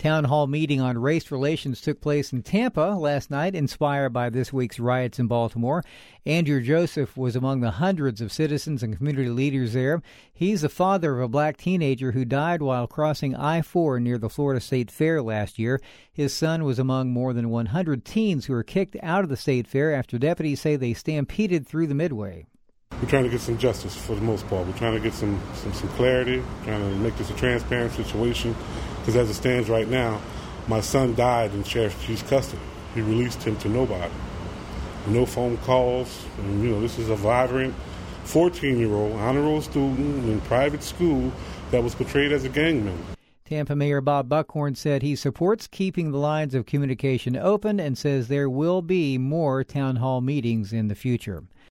Town hall meeting on race relations took place in Tampa last night, inspired by this week's riots in Baltimore. Andrew Joseph was among the hundreds of citizens and community leaders there. He's the father of a black teenager who died while crossing I-4 near the Florida State Fair last year. His son was among more than 100 teens who were kicked out of the state fair after deputies say they stampeded through the midway. We're trying to get some justice for the most part. We're trying to get some clarity, trying to make this a transparent situation. Because as it stands right now, my son died in Sheriff Chief's custody. He released him to nobody. No phone calls. And, this is a vibrant 14-year-old honor roll student in private school that was portrayed as a gang member. Tampa Mayor Bob Buckhorn said he supports keeping the lines of communication open and says there will be more town hall meetings in the future.